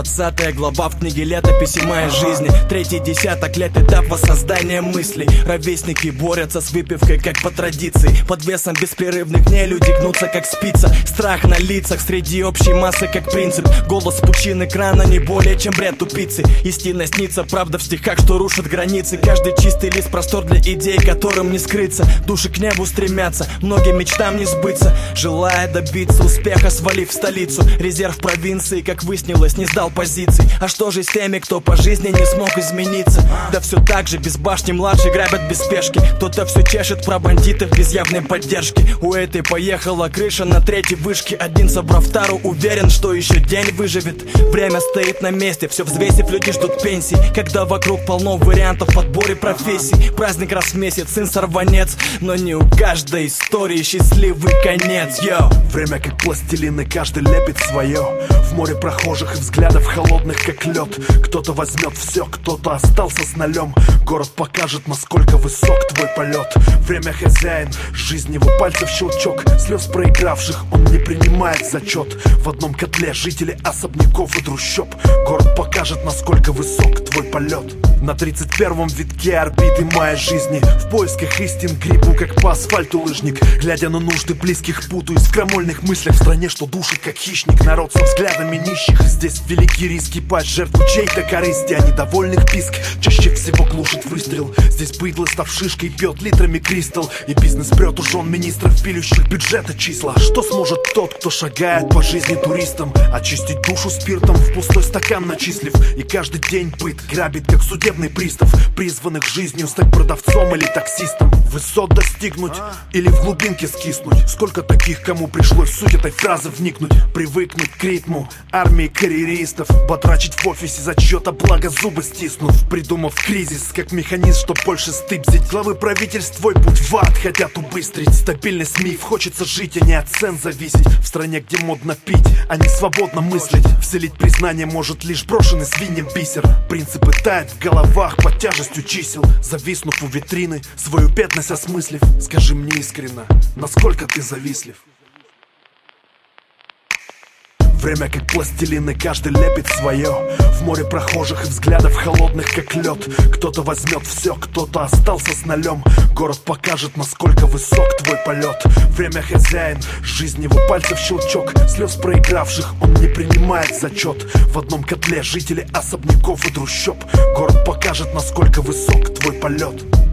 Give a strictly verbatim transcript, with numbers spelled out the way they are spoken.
Двадцатая глава в книге летописи моей жизни. Третий десяток лет этап воссоздания мыслей. Ровесники борются с выпивкой, как по традиции. Под весом беспрерывных дней люди гнутся, как спица. Страх на лицах среди общей массы, как принцип. Голос пучин экрана не более, чем бред тупицы. Истина снится, правда в стихах, что рушат границы. Каждый чистый лист, простор для идей, которым не скрыться. Души к небу стремятся, многим мечтам не сбыться. Желая добиться успеха, свалив в столицу. Резерв провинции, как выяснилось, не сдал позиций. А что же с теми, кто по жизни не смог измениться? Да все так же, без башни младший грабят без спешки. Кто-то все чешет про бандитов без явной поддержки. У этой поехала крыша на третьей вышке. Один, собрав тару, уверен, что еще день выживет. Время стоит на месте, все взвесив, люди ждут пенсии. Когда вокруг полно вариантов в подборе профессий. Праздник раз в месяц, сын сорванец. Но не у каждой истории счастливый конец. Йо. Время как пластилин, и каждый лепит свое. В море прохожих и взглядов холодных, как лед. Кто-то возьмет все, кто-то остался с нулем. Город покажет, насколько высок твой полет. Время хозяин, жизнь его пальцев щелчок. Слез проигравших он не принимает зачет. В одном котле жители особняков и трущоб. Город покажет, насколько высок твой полет. На тридцать первом витке орбиты моей жизни. В поисках истин грибу, как по асфальту лыжник. Глядя на нужды близких, путаюсь в крамольных мыслях. В стране, что душит, как хищник. Народ со взглядами нищих. Здесь великий риск, пасть жертву чьей-то корысти. А недовольных писк чаще всего глушит выстрел. Здесь быдло, став шишкой, пьет литрами кристалл. И бизнес прет у жен министров, пилющих бюджета числа. Что сможет тот, кто шагает по жизни туристом? Очистить душу спиртом, в пустой стакан начислив. И каждый день быт грабит, как судебный пристав. Призванных жизнью стать продавцом или таксистом. Высот достигнуть или в глубинке скиснуть. Сколько таких, кому пришлось в суть этой фразы вникнуть. Привыкнуть к ритму армии карьеристов. Потрачить в офисе за чье-то благо, зубы стиснув. Придумав кризис как механизм, чтоб больше стыбзить. Главы правительств твой путь в ад хотят убыстрить. Стабильность миф, хочется жить, а не от цен зависеть. В стране, где модно пить, а не свободно мыслить. Вселить признание может лишь брошенный свиньям бисер. Принципы тают в головах под тяжестью чисел. Зависнув у витрины, свою бедность осмыслив. Скажи мне искренно, насколько ты завистлив? Время как пластилин, и каждый лепит свое. В море прохожих и взглядов холодных, как лед. Кто-то возьмет все, кто-то остался с нулем. Город покажет, насколько высок твой полет. Время хозяин, жизнь его пальцев щелчок. Слез проигравших он не принимает зачет. В одном котле жители особняков и трущоб. Город покажет, насколько высок твой полет.